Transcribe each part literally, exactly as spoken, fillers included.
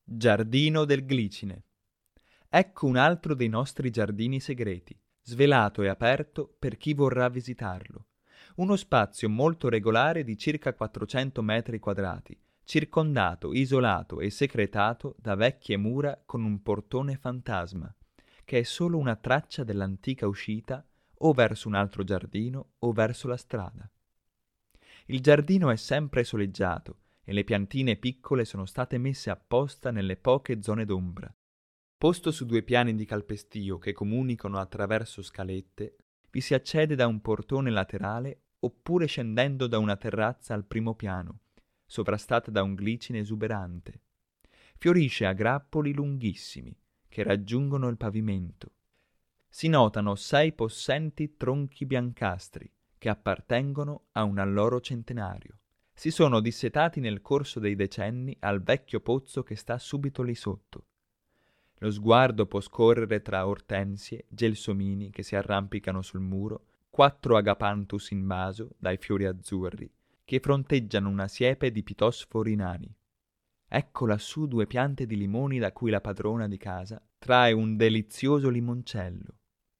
Giardino del Glicine. Ecco un altro dei nostri giardini segreti, svelato e aperto per chi vorrà visitarlo. Uno spazio molto regolare di circa quattrocento metri quadrati, circondato, isolato e secretato da vecchie mura con un portone fantasma, che è solo una traccia dell'antica uscita o verso un altro giardino o verso la strada. Il giardino è sempre soleggiato e le piantine piccole sono state messe apposta nelle poche zone d'ombra. Posto su due piani di calpestio che comunicano attraverso scalette, vi si accede da un portone laterale oppure scendendo da una terrazza al primo piano, sovrastata da un glicine esuberante. Fiorisce a grappoli lunghissimi che raggiungono il pavimento. Si notano sei possenti tronchi biancastri che appartengono a un alloro centenario. Si sono dissetati nel corso dei decenni al vecchio pozzo che sta subito lì sotto. Lo sguardo può scorrere tra ortensie, gelsomini che si arrampicano sul muro, quattro agapanthus in vaso dai fiori azzurri, che fronteggiano una siepe di pitosfori nani. Ecco lassù due piante di limoni da cui la padrona di casa trae un delizioso limoncello.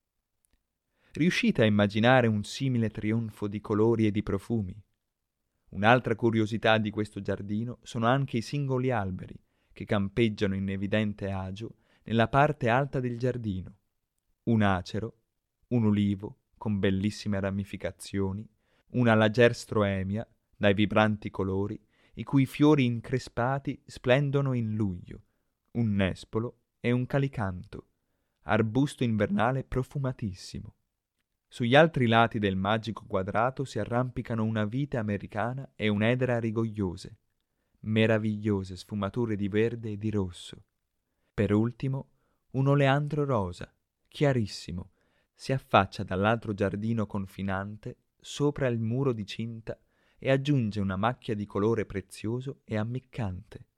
Riuscite a immaginare un simile trionfo di colori e di profumi? Un'altra curiosità di questo giardino sono anche i singoli alberi che campeggiano in evidente agio nella parte alta del giardino. Un acero, un ulivo con bellissime ramificazioni, una lagerstroemia dai vibranti colori, i cui fiori increspati splendono in luglio, un nespolo e un calicanto, arbusto invernale profumatissimo. Sugli altri lati del magico quadrato si arrampicano una vite americana e un'edera rigogliose, meravigliose sfumature di verde e di rosso. Per ultimo, un oleandro rosa, chiarissimo, si affaccia dall'altro giardino confinante sopra il muro di cinta e aggiunge una macchia di colore prezioso e ammiccante.